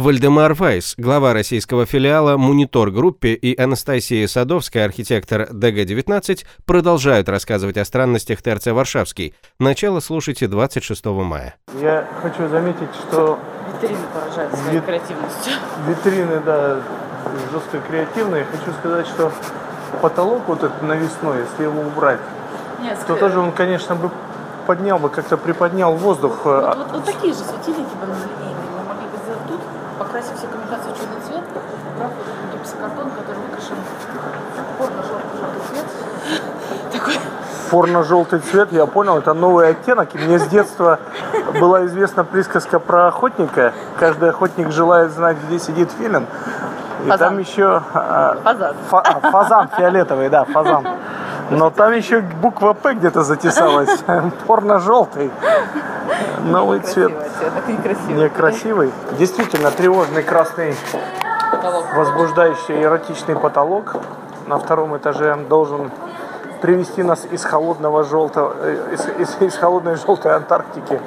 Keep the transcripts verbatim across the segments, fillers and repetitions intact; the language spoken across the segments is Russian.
Вальдемар Вайс, глава российского филиала Монитор Группе, и Анастасия Садовская, архитектор Д Г девятнадцать, продолжают рассказывать о странностях ТРЦ «Варшавский». Начало слушайте двадцать шестого мая. Я хочу заметить, что... Витрины поражают своей Вит... креативностью. Витрины, да, жестко креативные. Хочу сказать, что потолок вот этот навесной, если его убрать, Нет, то ск... тоже он, конечно, бы поднял бы, как-то приподнял воздух. Вот, вот, вот такие же светильники бы линейные. Мы могли бы сделать тут, покрасив все коммуникации в черный цвет, убрав вот этот гипсокартон, который выкрашен порно-желтый цвет. Такой... Порно-желтый цвет, я понял, это новый оттенок. И мне с детства была известна присказка про охотника. Каждый охотник желает знать, где сидит филин. И фазан. Там еще... Фазан. Фа, фазан фиолетовый, да, фазан. Но там еще буква П где-то затесалась. Порно-желтый. Новый цвет. Некрасивый. Некрасивый. Действительно, тревожный красный, потолок. Возбуждающий эротичный потолок. На втором этаже должен привести нас из холодного желтого, из, из, из холодной желтой Антарктики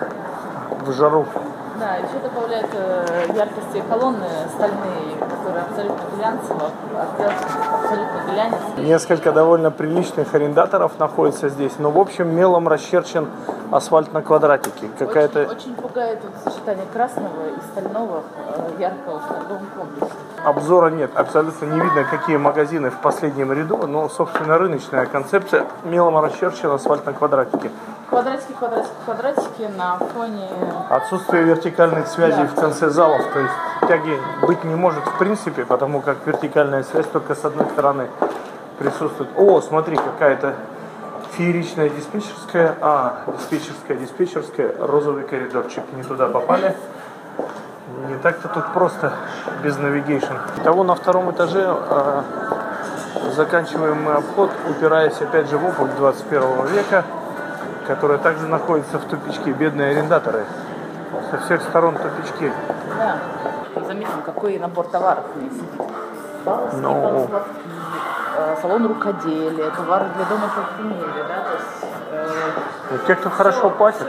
в жару. Да, еще добавляют э, яркости колонны стальные, которые абсолютно глянцево, абсолютно глянец. Несколько довольно приличных арендаторов находится здесь, но в общем мелом расчерчен асфальт на квадратике. Какая-то... Очень, очень пугает вот сочетание красного и стального э, яркого в торговом комплексе. Обзора нет, абсолютно не видно, какие магазины в последнем ряду, но, собственно, рыночная концепция мелом расчерчен асфальт на квадратике. Квадратики, квадратики, квадратики на фоне... Отсутствие вертикальных связей да. в конце залов, то есть тяги быть не может в принципе, потому как вертикальная связь только с одной стороны присутствует. О, смотри, какая-то фееричная диспетчерская, а, диспетчерская, диспетчерская, розовый коридорчик, не туда попали. Не так-то тут просто, без навигейшн. Того на втором этаже э, заканчиваем мы обход, упираясь опять же в опыт двадцать первого века, которая также находится в тупичке. Бедные арендаторы. Со всех сторон тупички. Да. Заметим, какой набор товаров у них сидит. No. Салон рукоделия, товары для дома и парфюмерии, да, то есть... Э, те, кто хорошо платит.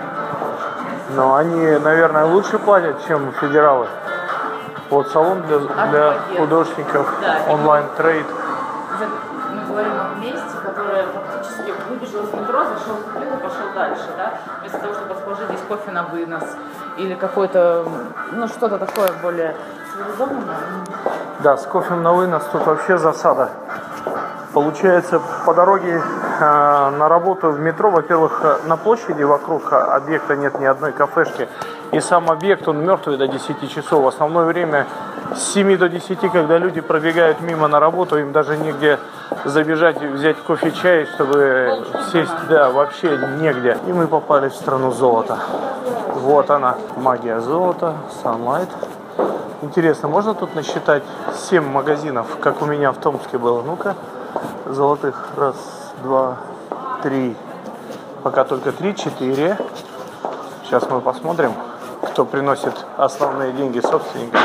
Но они, наверное, лучше платят, чем федералы. Вот салон для, для художников, да, онлайн-трейд. Мы говорим о месте, которое фактически выбежал из метро, зашел в купил и пошел дальше, да? Вместо того, чтобы положить здесь кофе на вынос или какое-то, ну, что-то такое более цивилизованное. Да, с кофе на вынос тут вообще засада. Получается, по дороге э, на работу в метро, во-первых, на площади вокруг объекта нет ни одной кафешки. И сам объект, он мертвый до десяти часов. В основное время с семи до десяти, когда люди пробегают мимо на работу, им даже негде забежать и взять кофе, чай, чтобы сесть. Да, вообще негде. И мы попали в страну золота. Вот она, магия золота, Sunlight. Интересно, можно тут насчитать семь магазинов, как у меня в Томске было? Ну-ка. Золотых. Раз, два, три. Пока только три, четыре. Сейчас мы посмотрим, кто приносит основные деньги собственникам.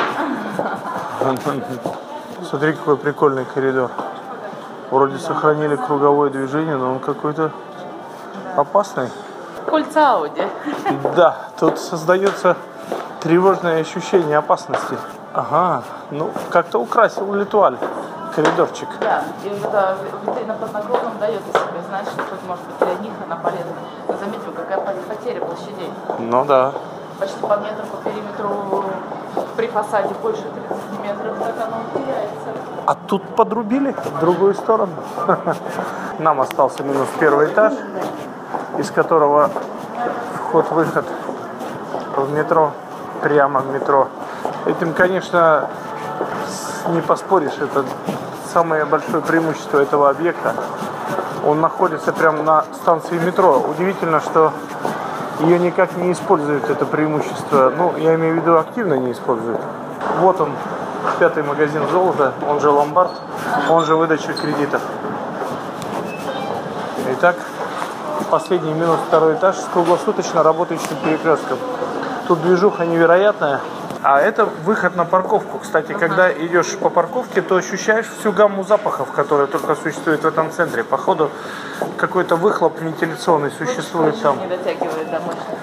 Смотри, какой прикольный коридор. Вроде сохранили круговое движение, но он какой-то опасный. Кольца Ауди. Да, тут создается тревожное ощущение опасности. Ага, ну как-то украсил Летуаль коридорчик. Да, и вот эта витрина под наклоном дает о себе, знаешь, что тут может быть для них она полезна. Но заметьте, какая потеря площадей. Ну да. Почти по метру по периметру при фасаде больше тридцати метров, так оно теряется. А тут подрубили в другую сторону. Нам остался минус первый этаж, из которого вход-выход в метро, прямо в метро. Этим, конечно, не поспоришь, это самое большое преимущество этого объекта. Он находится прямо на станции метро. Удивительно, что ее никак не используют, это преимущество. Ну, я имею в виду, активно не используют. Вот он, пятый магазин золота, он же ломбард, он же выдача кредитов. Итак, последний минус второй этаж с круглосуточно работающим перекрестком. Тут движуха невероятная. А это выход на парковку. Кстати, ага. Когда идешь по парковке, то ощущаешь всю гамму запахов, которая только существует в этом центре. Походу, какой-то выхлоп вентиляционный существует там. Не дотягивает до мощных.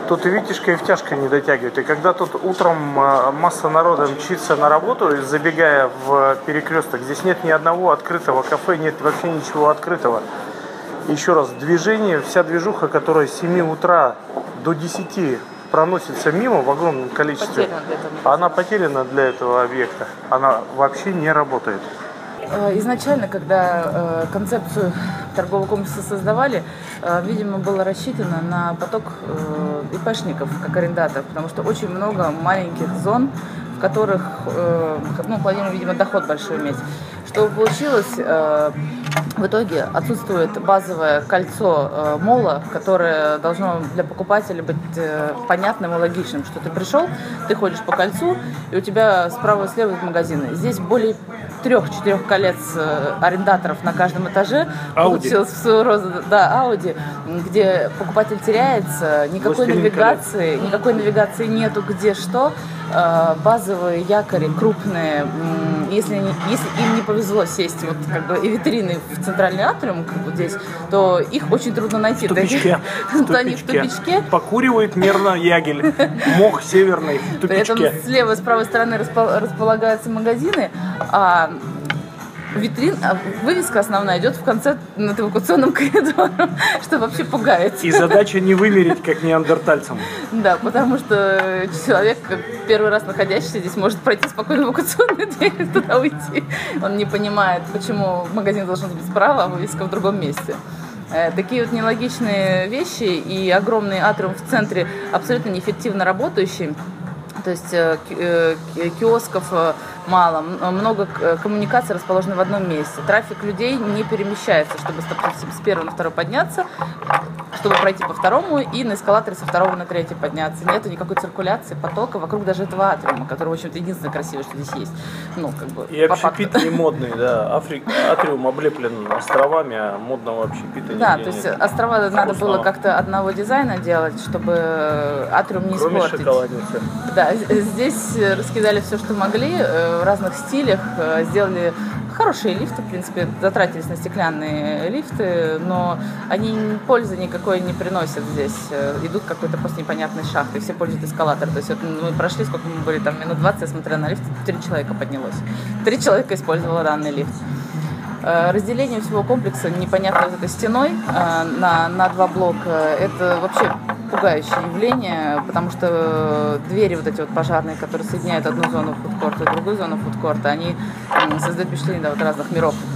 тут и витяжка, и втяжка не дотягивает. И когда тут утром масса народа мчится на работу, забегая в перекресток, здесь нет ни одного открытого кафе, нет вообще ничего открытого. Еще раз, движение, вся движуха, которая с семи утра до десяти проносится мимо в огромном количестве, Потеряна она потеряна для этого объекта. Она вообще не работает. Изначально, когда э, концепцию торгового комплекса создавали, э, видимо, было рассчитано на поток э, ИПшников как арендаторов, потому что очень много маленьких зон, в которых, э, ну, планируем, видимо, доход большой иметь. Что получилось, э, в итоге отсутствует базовое кольцо э, мола, которое должно для покупателя быть э, понятным и логичным, что ты пришел, ты ходишь по кольцу, и у тебя справа и слева магазины. Здесь более трех-четырех колец э, арендаторов на каждом этаже. Audi. Получилось в свою розу, да, Audi, где покупатель теряется, никакой Властелин навигации, никакой навигации нету, где что. Э, базовые якори крупные, м, если, они, если им не повезло сесть вот как бы и витрины в центральный атриум, как вот здесь, то их очень трудно найти. В тупичке. В Они в тупичке. Покуривает нервно ягель. Мох северный в При этом тупичке. слева и с правой стороны распол- располагаются магазины, а витрин, а вывеска основная идет в конце над эвакуационным коридором, что вообще пугает. И задача не вымереть, как неандертальцам. Да, потому что человек, первый раз находящийся здесь, может пройти спокойно эвакуационную дверь и туда уйти. Он не понимает, почему магазин должен быть справа, а вывеска в другом месте. Такие вот нелогичные вещи и огромный атриум в центре, абсолютно неэффективно работающий. То есть киосков мало, много коммуникаций расположено в одном месте. Трафик людей не перемещается, чтобы допустим, с первого на второй подняться, чтобы пройти по второму и на эскалаторе со второго на третий подняться. Нету никакой циркуляции, потока вокруг даже этого атриума, который, в общем-то, единственное красивое, что здесь есть. Ну, как бы, и общепит не модный, да. Афри... Атриум облеплен островами, а модного общепита да, нигде то есть нет. острова Вкусного. надо было как-то одного дизайна делать, чтобы атриум не Кроме испортить. шоколадницы. Да, здесь раскидали все, что могли, в разных стилях, сделали хорошие лифты, в принципе, затратились на стеклянные лифты, но они пользы никакой не приносят здесь. Идут какой-то просто непонятной шахтой, все пользуют эскалатор. То есть вот мы прошли, сколько мы были, там минут двадцать, я смотрела на лифт, три человека поднялось. Три человека использовало данный лифт. Разделение всего комплекса непонятно вот этой стеной на, на два блока, это вообще пугающее явление, потому что двери вот эти вот пожарные, которые соединяют одну зону фудкорта и другую зону фудкорта, они создают впечатление, да, вот разных миров.